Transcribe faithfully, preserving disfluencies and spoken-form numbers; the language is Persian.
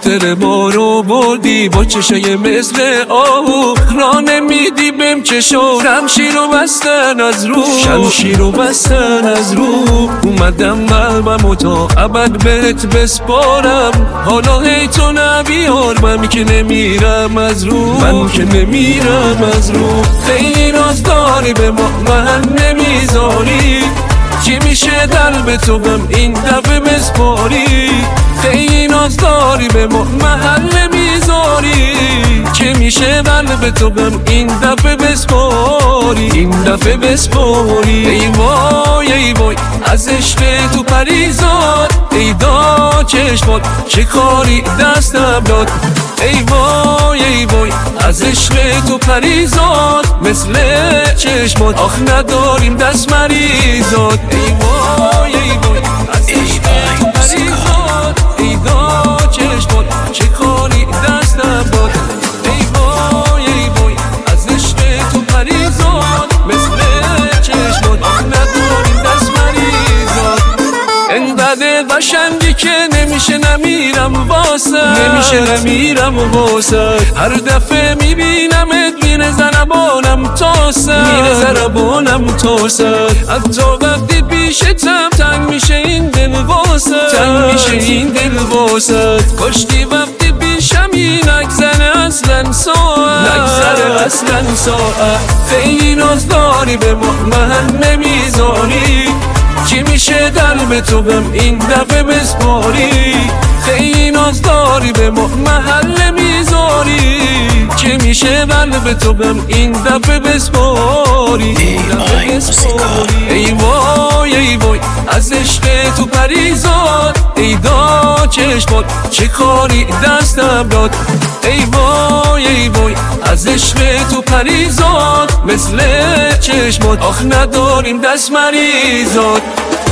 خاطر ما رو بردی با چشای مثل آهو، راه نمیدی بهم چشو، شمشیر رو بستن از رو، شمشیر رو بستن از رو. اومدم قلبم و تا ابد بهت بسپارم، حالا هی تو نبیار، من که نمیرم از رو، من که نمیرم از رو. خیلی راز داری به ما من نمیذاری، چی میشه قلب تو بهم این دفعه بسپاری؟ خیلی ناز داری به ما محل نمیذاری، چی میشه قلب تو بهم این دفعه بسپاری؟ این دفعه بسپاری. ای وای ای وای از عشق تو پریزاد، ای دا چشمات چه کاری دستم داد. ای وای ای وای از عشق تو پریزاد، مثل چشمات آخ نداریم دست مریزاد. ای وای ای وای از عشق تو پریزاد، ای دا چشمات چه کاری دستم داد. ای وای ای وای از عشق تو پریزاد، مثل چشمات آخ نداریم دست مریزاد. انقدر قشنگی که نمیشه نمیرم واسه، نمیشه نمیرم واسه. هر دفعه میبینمت میره ضربانم تا سر، میره ضربانم تا سر. حتی وقتی پیشتم تنگ میشه این دل واسه، تنگ میشه این دل واسه. کشتی وقتی پیشم این نگذره اصلا ساعت، نگذره اصلا ساعت. خیلی ناز داری به ما من نمیذاری، چی میشه قلب تو بهم این دفعه بسپاری؟ خیلی ناز داری به ما محل نمیذاری، چی میشه قلب تو بهم این دفعه بسپاری؟ این دفعه بسپاری. ای وای ای وای از عشق تو پریزاد، ای دا چشمات چه کاری دستم داد. ای وای ای وای از عشق تو پریزاد، مثل چشمات آخ نداریم دست مریزاد.